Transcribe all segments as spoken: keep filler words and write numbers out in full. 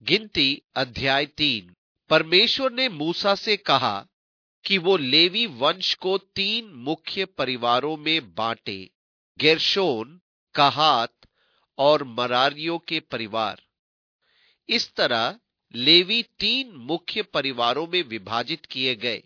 गिनती अध्याय तीन। परमेश्वर ने मूसा से कहा कि वो लेवी वंश को तीन मुख्य परिवारों में बांटे, गेर्शोन, कहात और मरारियों के परिवार। इस तरह लेवी तीन मुख्य परिवारों में विभाजित किए गए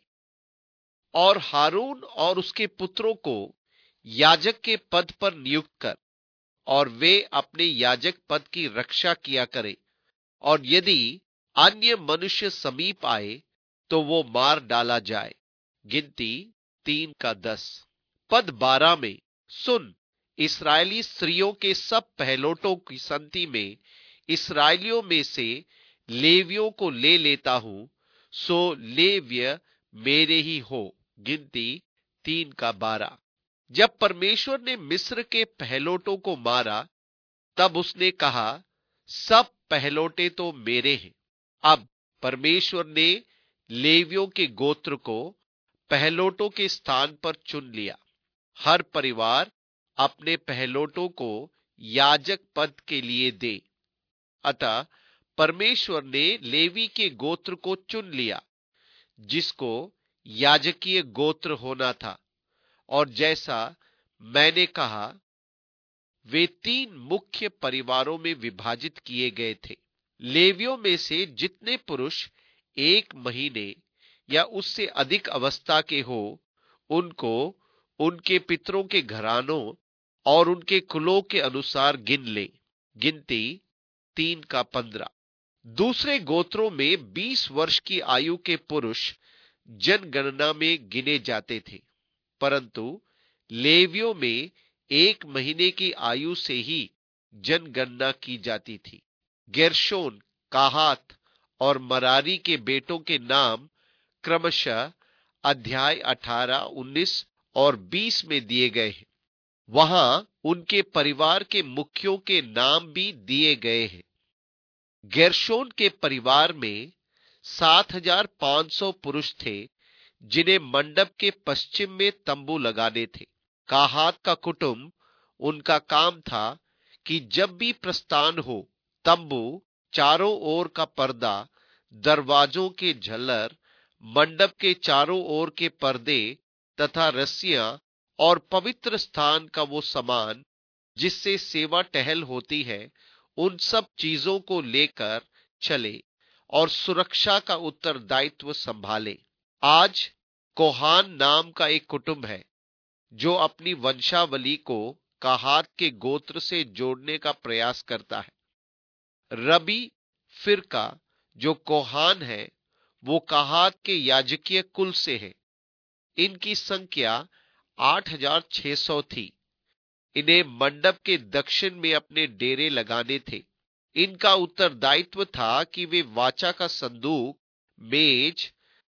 और हारून और उसके पुत्रों को याजक के पद पर नियुक्त कर और वे अपने याजक पद की रक्षा किया करें, और यदि अन्य मनुष्य समीप आए तो वो मार डाला जाए। गिनती तीन का दस। पद बारह में, सुन, इस्राएली स्त्रियों के सब पहलोटों की संति में इस्राएलियों में से लेवियों को ले लेता हूं, सो लेव्य मेरे ही हो। गिनती तीन का बारह। जब परमेश्वर ने मिस्र के पहलोटों को मारा, तब उसने कहा, सब पहलोटे तो मेरे हैं। अब परमेश्वर ने लेवियों के गोत्र को पहलोटों के स्थान पर चुन लिया। हर परिवार अपने पहलोटों को याजक पद के लिए दे। अतः परमेश्वर ने लेवी के गोत्र को चुन लिया, जिसको याजकीय गोत्र होना था, और जैसा मैंने कहा, वे तीन मुख्य परिवारों में विभाजित किए गए थे। लेवियों में से जितने पुरुष एक महीने या उससे अधिक अवस्था के हो, उनको उनके पितरों के घरानों और उनके कुलों के अनुसार गिन ले। गिनती तीन का पंद्रह। दूसरे गोत्रों में बीस वर्ष की आयु के पुरुष जनगणना में गिने जाते थे, परंतु लेवियों में एक महीने की आयु से ही जनगणना की जाती थी। गेर्शोन, काहात और मरारी के बेटों के नाम क्रमशः अध्याय अठारह, उन्नीस और बीस में दिए गए हैं। वहां उनके परिवार के मुखियों के नाम भी दिए गए हैं। गेर्शोन के परिवार में सात हजार पांच सौ पुरुष थे, जिन्हें मंडप के पश्चिम में तंबू लगाने थे। काहात का कुटुंब, उनका काम था कि जब भी प्रस्थान हो, तंबू, चारों ओर का पर्दा, दरवाजों के झल्लर, मंडप के चारों ओर के पर्दे तथा रस्सियां और पवित्र स्थान का वो सामान जिससे सेवा टहल होती है, उन सब चीजों को लेकर चले और सुरक्षा का उत्तरदायित्व संभाले। आज कोहान नाम का एक कुटुंब है जो अपनी वंशावली को काहात के गोत्र से जोड़ने का प्रयास करता है। रबी फिरका जो कोहान है, वो काहात के याजकीय कुल से है। इनकी संख्या आठ हजार छह सौ थी। इन्हें मंडप के दक्षिण में अपने डेरे लगाने थे। इनका उत्तरदायित्व था कि वे वाचा का संदूक, मेज,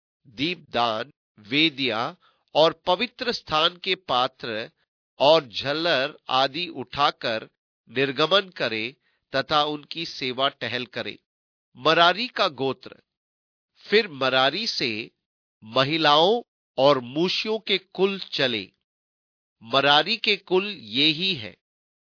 दीपदान, वेदिया और पवित्र स्थान के पात्र और झल्लर आदि उठाकर निर्गमन करे तथा उनकी सेवा टहल करे। मरारी का गोत्र। फिर मरारी से महिलाओं और मूशियों के कुल चले। मरारी के कुल ये ही है।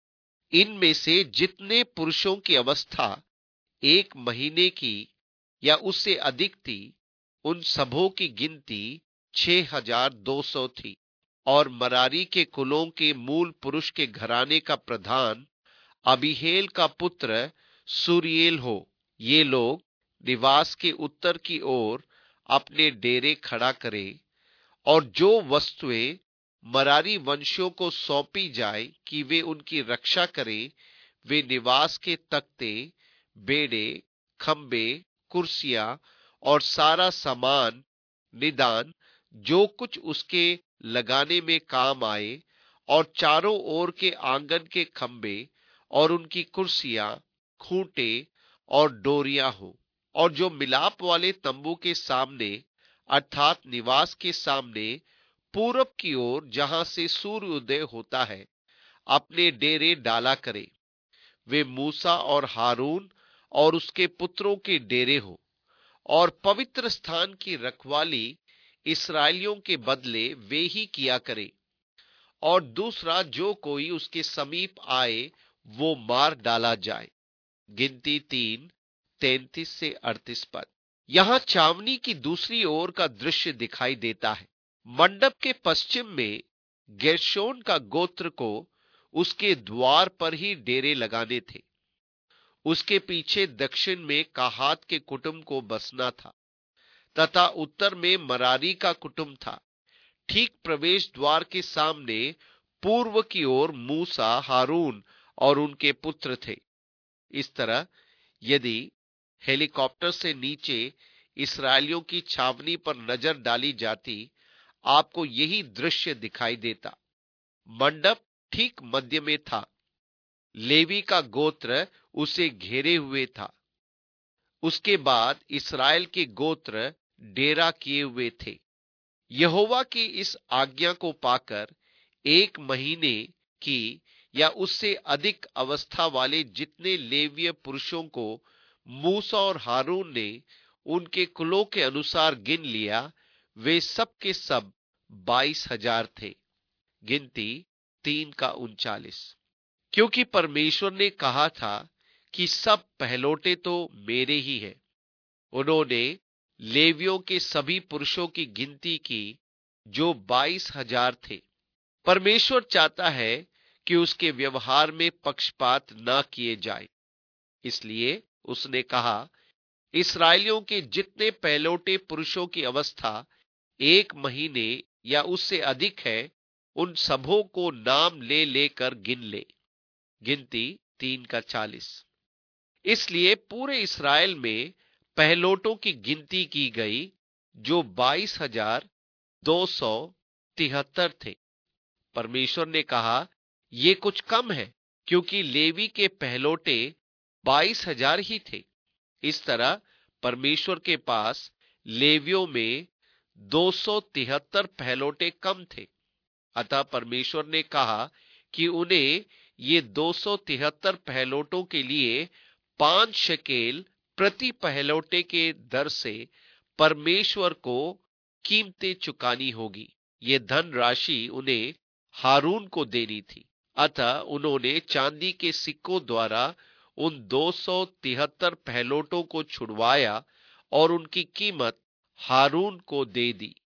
इनमें से जितने पुरुषों की अवस्था एक महीने की या उससे अधिक थी, उन सबों की गिनती छह हजार दो सौ थी। और मरारी के कुलों के मूल पुरुष के घराने का प्रधान अबीहेल का पुत्र सूरिएल हो। ये लोग निवास के उत्तर की ओर अपने डेरे खड़ा करें, और जो वस्तुएं मरारी वंशियों को सौंपी जाए कि वे उनकी रक्षा करें, वे निवास के तख्ते, बेड़े, खंबे, कुर्सियां और सारा सामान, निदान जो कुछ उसके लगाने में काम आए, और चारों ओर के आंगन के खंबे और उनकी कुर्सियां, खूंटे और डोरियां हो। और जो मिलाप वाले तंबू के सामने अर्थात निवास के सामने पूरब की ओर, जहां से सूर्योदय होता है, अपने डेरे डाला करे, वे मूसा और हारून और उसके पुत्रों के डेरे हो। और पवित्र स्थान की रखवाली इस्राएलियों के बदले वे ही किया करे, और दूसरा जो कोई उसके समीप आए वो मार डाला जाए। गिनती तीन, तैंतीस से अड़तीस पद। यहां छावनी की दूसरी ओर का दृश्य दिखाई देता है। मंडप के पश्चिम में गेर्शोन का गोत्र को उसके द्वार पर ही डेरे लगाने थे। उसके पीछे दक्षिण में कहात के कुटुंब को बसना था तथा उत्तर में मरारी का कुटुंब था। ठीक प्रवेश द्वार के सामने पूर्व की ओर मूसा, हारून और उनके पुत्र थे। इस तरह यदि हेलीकॉप्टर से नीचे इस्राएलियों की छावनी पर नजर डाली जाती, आपको यही दृश्य दिखाई देता। मंडप ठीक मध्य में था। लेवी का गोत्र उसे घेरे हुए था। उसके बाद इस्राएल के गोत्र डेरा किए हुए थे। यहोवा की इस आज्ञा को पाकर एक महीने की या उससे अधिक अवस्था वाले जितने लेवीय पुरुषों को मूसा और हारून ने उनके कुलों के अनुसार गिन लिया, वे सब के सब बाईस हजार थे। गिनती तीन का उनचालीस। क्योंकि परमेश्वर ने कहा था कि सब पहलौठे तो मेरे ही हैं, उन्होंने लेवियों के सभी पुरुषों की गिनती की जो बाईस हजार थे। परमेश्वर चाहता है कि उसके व्यवहार में पक्षपात न किए जाए, इसलिए उसने कहा, इस्राएलियों के जितने पहलौठे पुरुषों की अवस्था एक महीने या उससे अधिक है, उन सबों को नाम ले लेकर गिन ले। गिनती तीन का चालीस। इसलिए पूरे इस्राएल में पहलौठों की गिनती की गई जो बाईस हजार दो सौ तिहत्तर थे। परमेश्वर ने कहा, ये कुछ कम है, क्योंकि लेवी के पहलौठे बाईस हजार ही थे। इस तरह परमेश्वर के पास लेवियों में दो सौ तिहत्तर पहलौठे कम थे। अतः परमेश्वर ने कहा कि उन्हें ये दो सौ तिहत्तर पहलौठों के लिए पांच शकेल प्रति पहलौठे के दर से परमेश्वर को कीमतें चुकानी होगी। ये धन राशि उन्हें हारून को देनी थी। अतः उन्होंने चांदी के सिक्कों द्वारा उन दो सौ तिहत्तर पहलौठों को छुड़वाया और उनकी कीमत हारून को दे दी।